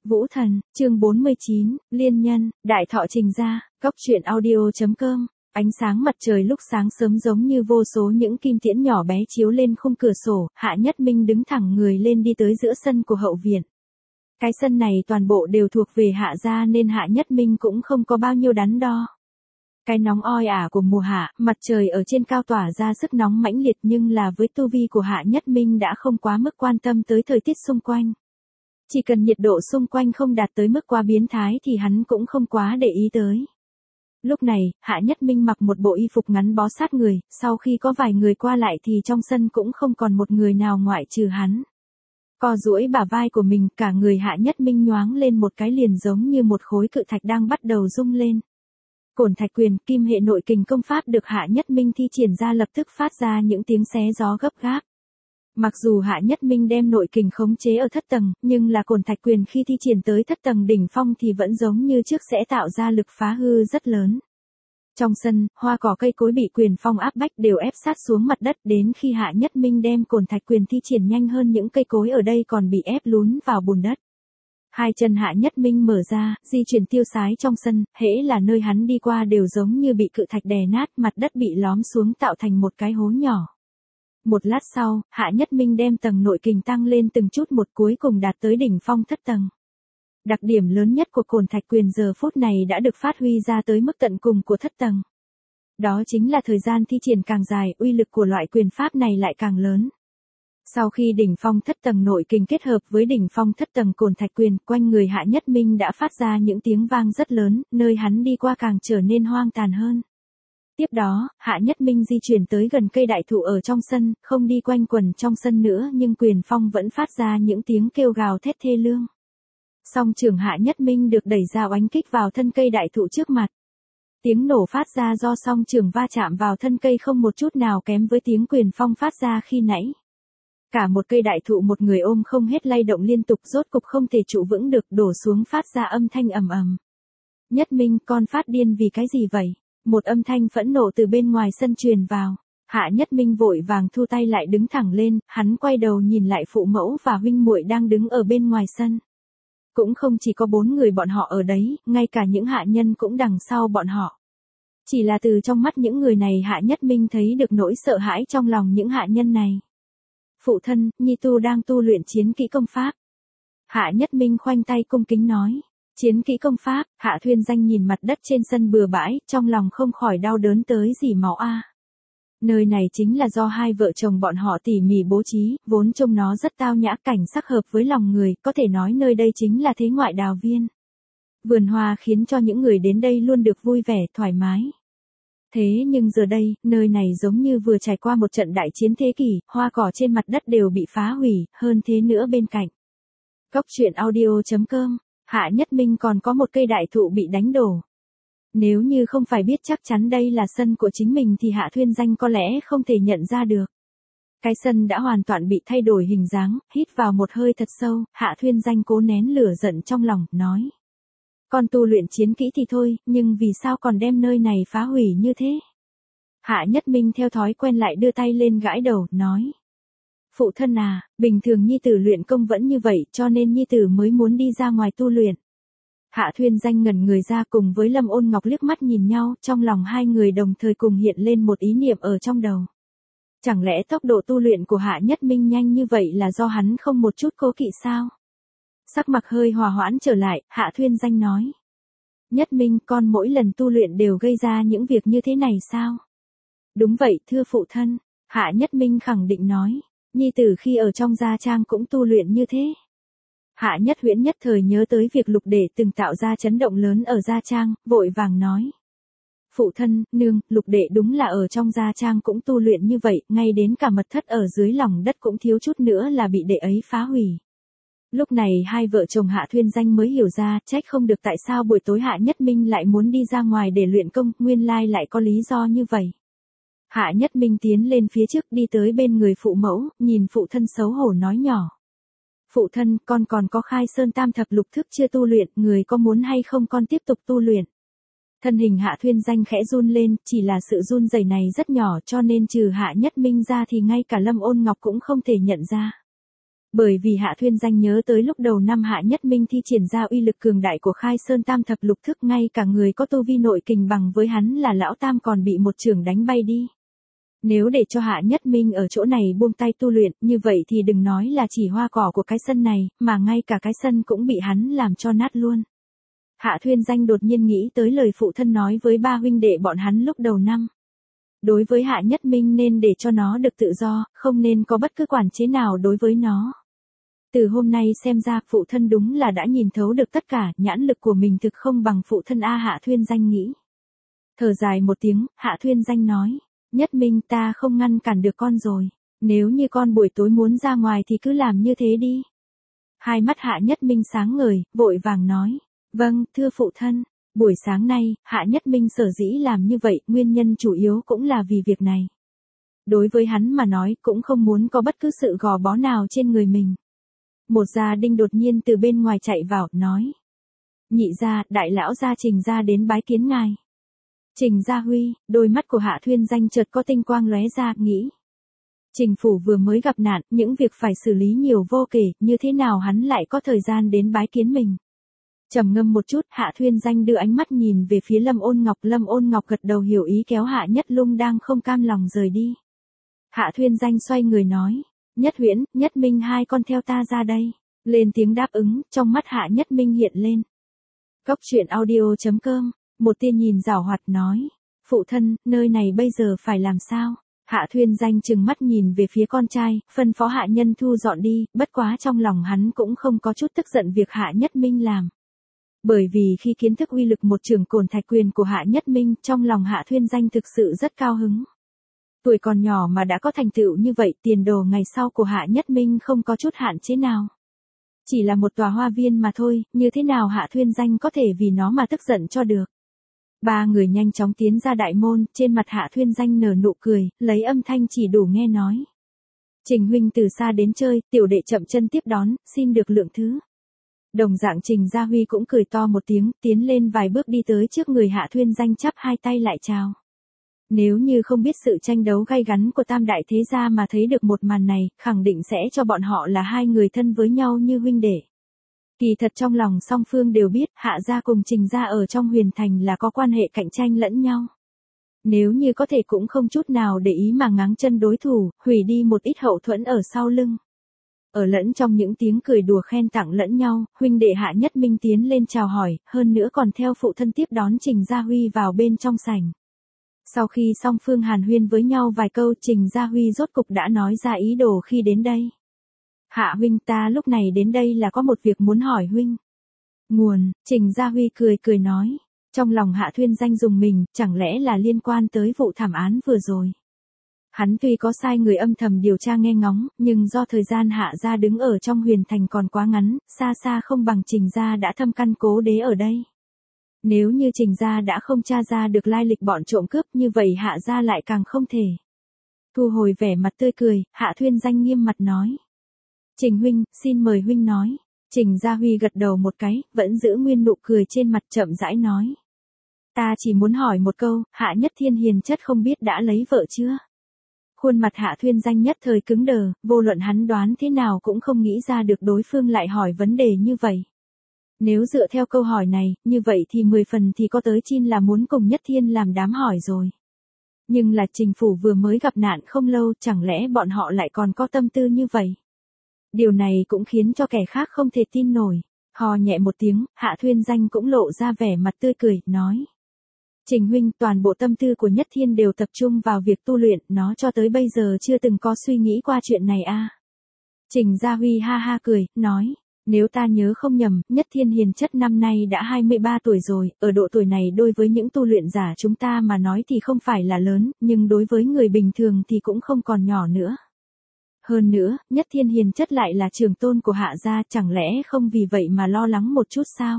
Vũ Thần, chương 49, Liên Nhân, Đại Thọ Trình Gia, Cóc truyện audio.com. Ánh sáng mặt trời lúc sáng sớm giống như vô số những kim tiễn nhỏ bé chiếu lên khung cửa sổ, Hạ Nhất Minh đứng thẳng người lên đi tới giữa sân của hậu viện. Cái sân này toàn bộ đều thuộc về Hạ gia nên Hạ Nhất Minh cũng không có bao nhiêu đắn đo. Cái nóng oi ả của mùa hạ, mặt trời ở trên cao tỏa ra sức nóng mãnh liệt nhưng là với tu vi của Hạ Nhất Minh đã không quá mức quan tâm tới thời tiết xung quanh. Chỉ cần nhiệt độ xung quanh không đạt tới mức quá biến thái thì hắn cũng không quá để ý tới. Lúc này, Hạ Nhất Minh mặc một bộ y phục ngắn bó sát người, sau khi có vài người qua lại thì trong sân cũng không còn một người nào ngoại trừ hắn. Co duỗi bả vai của mình, cả người Hạ Nhất Minh nhoáng lên một cái liền giống như một khối cự thạch đang bắt đầu rung lên. Cổn Thạch Quyền, kim hệ nội kình công pháp được Hạ Nhất Minh thi triển ra lập tức phát ra những tiếng xé gió gấp gáp. Mặc dù Hạ Nhất Minh đem nội kình khống chế ở thất tầng, nhưng là Cổn Thạch Quyền khi thi triển tới thất tầng đỉnh phong thì vẫn giống như trước sẽ tạo ra lực phá hư rất lớn. Trong sân, hoa cỏ cây cối bị quyền phong áp bách đều ép sát xuống mặt đất, đến khi Hạ Nhất Minh đem Cổn Thạch Quyền thi triển nhanh hơn những cây cối ở đây còn bị ép lún vào bùn đất. Hai chân Hạ Nhất Minh mở ra, di chuyển tiêu sái trong sân, hễ là nơi hắn đi qua đều giống như bị cự thạch đè nát, mặt đất bị lóm xuống tạo thành một cái hố nhỏ. Một lát sau, Hạ Nhất Minh đem tầng nội kình tăng lên từng chút một, cuối cùng đạt tới đỉnh phong thất tầng. Đặc điểm lớn nhất của Cổn Thạch Quyền giờ phút này đã được phát huy ra tới mức tận cùng của thất tầng. Đó chính là thời gian thi triển càng dài, uy lực của loại quyền pháp này lại càng lớn. Sau khi đỉnh phong thất tầng nội kình kết hợp với đỉnh phong thất tầng Cổn Thạch Quyền, quanh người Hạ Nhất Minh đã phát ra những tiếng vang rất lớn, nơi hắn đi qua càng trở nên hoang tàn hơn. Tiếp đó, Hạ Nhất Minh di chuyển tới gần cây đại thụ ở trong sân, không đi quanh quẩn trong sân nữa nhưng quyền phong vẫn phát ra những tiếng kêu gào thét thê lương. Song trường Hạ Nhất Minh được đẩy ra oánh kích vào thân cây đại thụ trước mặt. Tiếng nổ phát ra do song trường va chạm vào thân cây không một chút nào kém với tiếng quyền phong phát ra khi nãy. Cả một cây đại thụ một người ôm không hết lay động liên tục, rốt cục không thể trụ vững được, đổ xuống phát ra âm thanh ầm ầm. Nhất Minh, con phát điên vì cái gì vậy? Một âm thanh phẫn nộ từ bên ngoài sân truyền vào. Hạ Nhất Minh vội vàng thu tay lại đứng thẳng lên, hắn quay đầu nhìn lại phụ mẫu và huynh muội đang đứng ở bên ngoài sân. Cũng không chỉ có 4 người bọn họ ở đấy, ngay cả những hạ nhân cũng đằng sau bọn họ. Chỉ là từ trong mắt những người này Hạ Nhất Minh thấy được nỗi sợ hãi trong lòng những hạ nhân này. Phụ thân, Nhi Tu đang tu luyện chiến kỹ công pháp. Hạ Nhất Minh khoanh tay cung kính nói. Chiến kỹ công pháp, Hạ Thuyên Danh nhìn mặt đất trên sân bừa bãi, trong lòng không khỏi đau đớn tới rỉ máu a. Nơi này chính là do hai vợ chồng bọn họ tỉ mỉ bố trí, vốn trông nó rất tao nhã, cảnh sắc hợp với lòng người, có thể nói nơi đây chính là thế ngoại đào viên. Vườn hoa khiến cho những người đến đây luôn được vui vẻ, thoải mái. Thế nhưng giờ đây, nơi này giống như vừa trải qua một trận đại chiến thế kỷ, hoa cỏ trên mặt đất đều bị phá hủy, hơn thế nữa bên cạnh. Cóc truyện audio.com. Hạ Nhất Minh còn có một cây đại thụ bị đánh đổ. Nếu như không phải biết chắc chắn đây là sân của chính mình thì Hạ Thuyên Danh có lẽ không thể nhận ra được. Cái sân đã hoàn toàn bị thay đổi hình dáng, hít vào một hơi thật sâu, Hạ Thuyên Danh cố nén lửa giận trong lòng, nói. Con tu luyện chiến kỹ thì thôi, nhưng vì sao còn đem nơi này phá hủy như thế? Hạ Nhất Minh theo thói quen lại đưa tay lên gãi đầu, nói. Phụ thân à, bình thường nhi tử luyện công vẫn như vậy cho nên nhi tử mới muốn đi ra ngoài tu luyện. Hạ Thuyên Danh ngẩn người ra, cùng với Lâm Ôn Ngọc liếc mắt nhìn nhau, trong lòng hai người đồng thời cùng hiện lên một ý niệm ở trong đầu. Chẳng lẽ tốc độ tu luyện của Hạ Nhất Minh nhanh như vậy là do hắn không một chút cố kỵ sao? Sắc mặt hơi hòa hoãn trở lại, Hạ Thuyên Danh nói. Nhất Minh, con mỗi lần tu luyện đều gây ra những việc như thế này sao? Đúng vậy, thưa phụ thân, Hạ Nhất Minh khẳng định nói. Nhi tử khi ở trong gia trang cũng tu luyện như thế. Hạ Nhất Huyễn nhất thời nhớ tới việc Lục Đệ từng tạo ra chấn động lớn ở gia trang, vội vàng nói. Phụ thân, nương, Lục Đệ đúng là ở trong gia trang cũng tu luyện như vậy, ngay đến cả mật thất ở dưới lòng đất cũng thiếu chút nữa là bị đệ ấy phá hủy. Lúc này hai vợ chồng Hạ Thuyên Danh mới hiểu ra, trách không được tại sao buổi tối Hạ Nhất Minh lại muốn đi ra ngoài để luyện công, nguyên lai lại có lý do như vậy. Hạ Nhất Minh tiến lên phía trước đi tới bên người phụ mẫu, nhìn phụ thân xấu hổ nói nhỏ. Phụ thân, con còn có Khai Sơn Tam Thập Lục Thức chưa tu luyện, người có muốn hay không con tiếp tục tu luyện? Thân hình Hạ Thuyên Danh khẽ run lên, chỉ là sự run rẩy này rất nhỏ cho nên trừ Hạ Nhất Minh ra thì ngay cả Lâm Ôn Ngọc cũng không thể nhận ra. Bởi vì Hạ Thuyên Danh nhớ tới lúc đầu năm Hạ Nhất Minh thi triển ra uy lực cường đại của Khai Sơn Tam Thập Lục Thức, ngay cả người có tu vi nội kình bằng với hắn là Lão Tam còn bị một chưởng đánh bay đi. Nếu để cho Hạ Nhất Minh ở chỗ này buông tay tu luyện, như vậy thì đừng nói là chỉ hoa cỏ của cái sân này, mà ngay cả cái sân cũng bị hắn làm cho nát luôn. Hạ Thuyên Danh đột nhiên nghĩ tới lời phụ thân nói với ba huynh đệ bọn hắn lúc đầu năm. Đối với Hạ Nhất Minh nên để cho nó được tự do, không nên có bất cứ quản chế nào đối với nó. Từ hôm nay xem ra phụ thân đúng là đã nhìn thấu được tất cả, nhãn lực của mình thực không bằng phụ thân a. Hạ Thuyên Danh nghĩ. Thở dài một tiếng, Hạ Thuyên Danh nói, Nhất Minh, ta không ngăn cản được con rồi, nếu như con buổi tối muốn ra ngoài thì cứ làm như thế đi. Hai mắt Hạ Nhất Minh sáng ngời, vội vàng nói, vâng, thưa phụ thân. Buổi sáng nay, Hạ Nhất Minh sở dĩ làm như vậy, nguyên nhân chủ yếu cũng là vì việc này. Đối với hắn mà nói, cũng không muốn có bất cứ sự gò bó nào trên người mình. Một gia đinh đột nhiên từ bên ngoài chạy vào, nói. Nhị gia, đại lão gia Trình gia đến bái kiến ngài. Trình Gia Huy, đôi mắt của Hạ Thuyên Danh chợt có tinh quang lóe ra, nghĩ. Trình phủ vừa mới gặp nạn, những việc phải xử lý nhiều vô kể, như thế nào hắn lại có thời gian đến bái kiến mình. Trầm ngâm một chút, Hạ Thuyên Danh đưa ánh mắt nhìn về phía Lâm Ôn Ngọc gật đầu hiểu ý, kéo Hạ Nhất Lung đang không cam lòng rời đi. Hạ Thuyên Danh xoay người nói, Nhất Huyễn, Nhất Minh, hai con theo ta ra đây. Lên tiếng đáp ứng, trong mắt Hạ Nhất Minh hiện lên. Cốc truyện audio.com, một tia nhìn giảo hoạt nói, phụ thân, nơi này bây giờ phải làm sao? Hạ Thuyên Danh trừng mắt nhìn về phía con trai, phân phó hạ nhân thu dọn đi, bất quá trong lòng hắn cũng không có chút tức giận việc Hạ Nhất Minh làm. Bởi vì khi kiến thức uy lực một chưởng Cổn Thạch Quyền của Hạ Nhất Minh, trong lòng Hạ Thuyên Danh thực sự rất cao hứng. Tuổi còn nhỏ mà đã có thành tựu như vậy, tiền đồ ngày sau của Hạ Nhất Minh không có chút hạn chế nào. Chỉ là một tòa hoa viên mà thôi, như thế nào Hạ Thuyên Danh có thể vì nó mà tức giận cho được. Ba người nhanh chóng tiến ra đại môn, trên mặt Hạ Thuyên Danh nở nụ cười, lấy âm thanh chỉ đủ nghe nói. Trình huynh từ xa đến chơi, tiểu đệ chậm chân tiếp đón, xin được lượng thứ. Đồng dạng Trình Gia Huy cũng cười to một tiếng, tiến lên vài bước đi tới trước người Hạ Thuyên Danh, chắp hai tay lại chào. Nếu như không biết sự tranh đấu gay gắn của tam đại thế gia mà thấy được một màn này, khẳng định sẽ cho bọn họ là hai người thân với nhau như huynh đệ. Kỳ thật trong lòng song phương đều biết, Hạ gia cùng Trình gia ở trong Huyền Thành là có quan hệ cạnh tranh lẫn nhau. Nếu như có thể cũng không chút nào để ý mà ngáng chân đối thủ, hủy đi một ít hậu thuẫn ở sau lưng. Ở lẫn trong những tiếng cười đùa khen tặng lẫn nhau, huynh đệ Hạ Nhất Minh tiến lên chào hỏi, hơn nữa còn theo phụ thân tiếp đón Trình Gia Huy vào bên trong sảnh. Sau khi song phương hàn huyên với nhau vài câu, Trình Gia Huy rốt cục đã nói ra ý đồ khi đến đây. Hạ huynh, ta lúc này đến đây là có một việc muốn hỏi huynh. Nguồn, Trình Gia Huy cười nói. Trong lòng Hạ Thuyên Danh rùng mình, chẳng lẽ là liên quan tới vụ thảm án vừa rồi. Hắn tuy có sai người âm thầm điều tra nghe ngóng, nhưng do thời gian Hạ gia đứng ở trong Huyền Thành còn quá ngắn, xa xa không bằng Trình gia đã thâm căn cố đế ở đây. Nếu như Trình gia đã không tra ra được lai lịch bọn trộm cướp, như vậy Hạ gia lại càng không thể. Thu hồi vẻ mặt tươi cười, Hạ Thuyên Danh nghiêm mặt nói. Trình huynh, xin mời huynh nói. Trình Gia Huy gật đầu một cái, vẫn giữ nguyên nụ cười trên mặt, chậm rãi nói. Ta chỉ muốn hỏi một câu, Hạ Nhất Thiên hiền chất không biết đã lấy vợ chưa? Khuôn mặt Hạ Thuyên Danh nhất thời cứng đờ, vô luận hắn đoán thế nào cũng không nghĩ ra được đối phương lại hỏi vấn đề như vậy. Nếu dựa theo câu hỏi này, như vậy thì 10 phần thì có tới chin là muốn cùng Nhất Thiên làm đám hỏi rồi. Nhưng là Trình phủ vừa mới gặp nạn không lâu, chẳng lẽ bọn họ lại còn có tâm tư như vậy? Điều này cũng khiến cho kẻ khác không thể tin nổi. Hò nhẹ một tiếng, Hạ Thuyên Danh cũng lộ ra vẻ mặt tươi cười, nói. Trình huynh, toàn bộ tâm tư của Nhất Thiên đều tập trung vào việc tu luyện, nó cho tới bây giờ chưa từng có suy nghĩ qua chuyện này a. Trình Gia Huy ha ha cười, nói. Nếu ta nhớ không nhầm, Nhất Thiên hiền chất năm nay đã 23 tuổi rồi, ở độ tuổi này đối với những tu luyện giả chúng ta mà nói thì không phải là lớn, nhưng đối với người bình thường thì cũng không còn nhỏ nữa. Hơn nữa, Nhất Thiên hiền chất lại là trưởng tôn của Hạ gia, chẳng lẽ không vì vậy mà lo lắng một chút sao?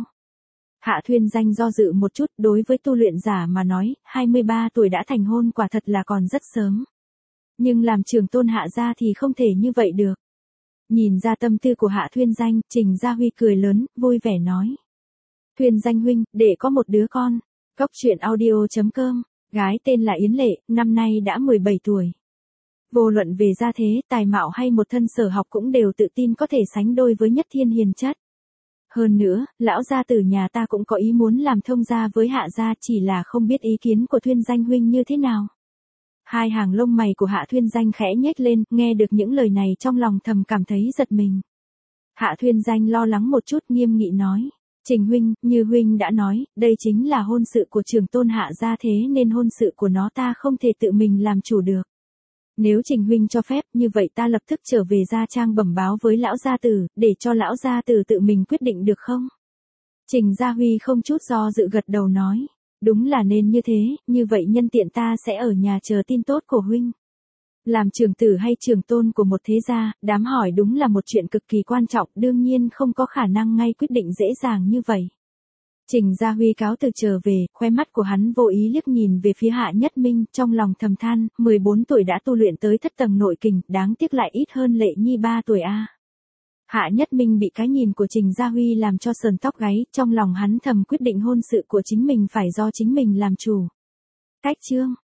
Hạ Thuyên Danh do dự một chút, đối với tu luyện giả mà nói, 23 tuổi đã thành hôn quả thật là còn rất sớm. Nhưng làm trưởng tôn Hạ gia thì không thể như vậy được. Nhìn ra tâm tư của Hạ Thuyên Danh, Trình Gia Huy cười lớn, vui vẻ nói. Thuyên Danh huynh, để có một đứa con. Cốc truyện audio.com, gái tên là Yến Lệ, năm nay đã 17 tuổi. Vô luận về gia thế, tài mạo hay một thân sở học cũng đều tự tin có thể sánh đôi với Nhất Thiên hiền chất. Hơn nữa, lão gia tử nhà ta cũng có ý muốn làm thông gia với Hạ gia, chỉ là không biết ý kiến của Thuyên Danh huynh như thế nào. Hai hàng lông mày của Hạ Thuyên Danh khẽ nhếch lên, nghe được những lời này trong lòng thầm cảm thấy giật mình. Hạ Thuyên Danh lo lắng một chút, nghiêm nghị nói. Trình huynh, như huynh đã nói, đây chính là hôn sự của trưởng tôn Hạ gia, thế nên hôn sự của nó ta không thể tự mình làm chủ được. Nếu Trình huynh cho phép, như vậy ta lập tức trở về gia trang bẩm báo với lão gia tử, để cho lão gia tử tự mình quyết định được không? Trình Gia Huy không chút do dự gật đầu nói. Đúng là nên như thế, như vậy nhân tiện ta sẽ ở nhà chờ tin tốt của huynh. Làm trưởng tử hay trưởng tôn của một thế gia, đám hỏi đúng là một chuyện cực kỳ quan trọng, đương nhiên không có khả năng ngay quyết định dễ dàng như vậy. Trình Gia Huy cáo từ trở về, khoe mắt của hắn vô ý liếc nhìn về phía Hạ Nhất Minh, trong lòng thầm than, 14 tuổi đã tu luyện tới thất tầng nội kình, đáng tiếc lại ít hơn Lệ Nhi 3 tuổi a. Hạ Nhất Minh bị cái nhìn của Trình Gia Huy làm cho sờn tóc gáy, trong lòng hắn thầm quyết định hôn sự của chính mình phải do chính mình làm chủ. Cách chương